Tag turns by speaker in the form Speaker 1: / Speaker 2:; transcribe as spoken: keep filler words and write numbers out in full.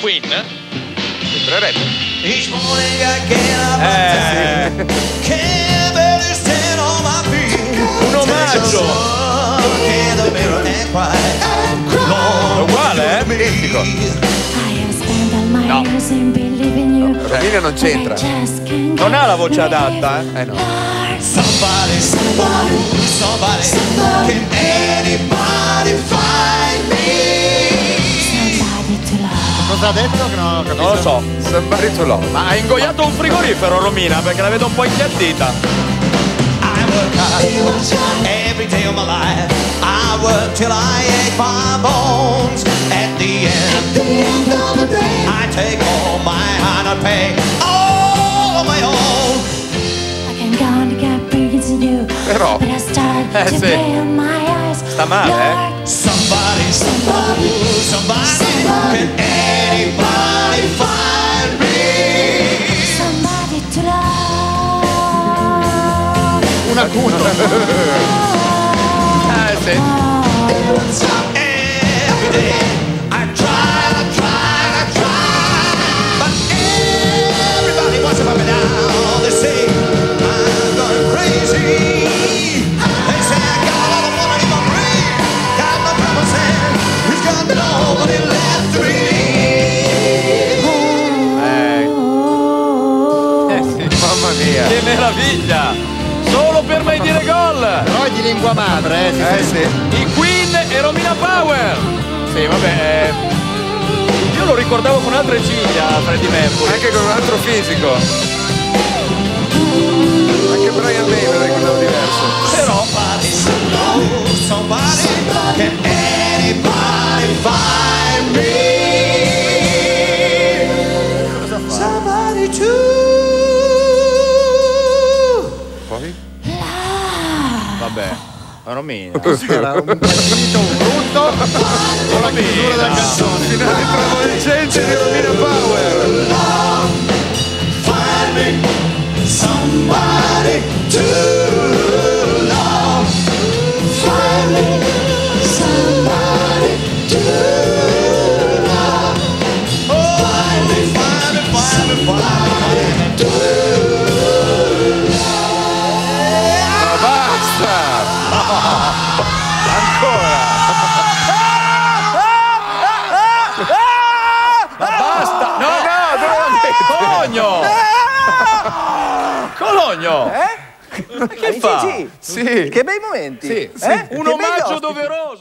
Speaker 1: Queen. Sembrerebbe.
Speaker 2: Each morning I get up
Speaker 1: Eh.
Speaker 2: Can't barely stand on my feet.
Speaker 1: Un omaggio.
Speaker 2: Look in the mirror and cry.
Speaker 1: È uguale, eh? Identico.
Speaker 3: No.
Speaker 4: Romina non c'entra.
Speaker 1: Non ha la voce adatta, eh?
Speaker 4: Eh no.
Speaker 2: Somebody, somebody, somebody, can anybody find me?
Speaker 5: Cosa ha detto? Che non ho capito.
Speaker 1: Non lo so.
Speaker 4: Somebody to love.
Speaker 1: Ma ha ingoiato un frigorifero, Romina, perché la vedo un po' inchiattita.
Speaker 2: I work hard every day of my life. I work till I ache my bones. At the end of the day, I take all my hard pay, all on my own.
Speaker 4: Però
Speaker 1: Eh sì. Sta male, eh?
Speaker 2: Somebody, somebody, somebody, can anybody find me?
Speaker 5: Un acuto.
Speaker 1: Eh sì.
Speaker 2: Every day I try, I try, I try, but everybody wants to put me down. They say I'm going crazy. They say I got a lot of money in my brain, got no promise and he's got nobody left to believe.
Speaker 1: Eh sì.
Speaker 4: mamma mia.
Speaker 1: Che meraviglia! Solo per mai dire gol!
Speaker 5: Però è di lingua madre, eh. Sì,
Speaker 4: Eh
Speaker 5: sì.
Speaker 4: sì.
Speaker 1: I Queen e Romina Power! Sì, vabbè. Io lo ricordavo con altre ciglia, Freddie Mercury.
Speaker 4: Anche con un altro fisico. Anche Brian May me lo ricordavo diverso.
Speaker 1: Però
Speaker 2: Somebody, somebody, can anybody find me? Somebody to
Speaker 4: Poi?
Speaker 1: vabbè, Romina.
Speaker 5: Era un partito brutto con la chiusura della canzone.
Speaker 4: Finale travolgente di Romina Power.
Speaker 2: find me somebody to love. Find me somebody to love. Oh, find me, find me, find me, find me to
Speaker 4: Ma basta! Ancora!
Speaker 1: Ma basta! No,
Speaker 4: No, dove la metti?
Speaker 1: Cologno! Cologno!
Speaker 6: Eh?
Speaker 1: Che fa?
Speaker 6: Gigi,
Speaker 4: Sì.
Speaker 6: che bei momenti.
Speaker 4: Sì, sì.
Speaker 6: Eh?
Speaker 1: Un
Speaker 6: Che begli
Speaker 1: omaggio
Speaker 6: ospiti.
Speaker 1: doveroso!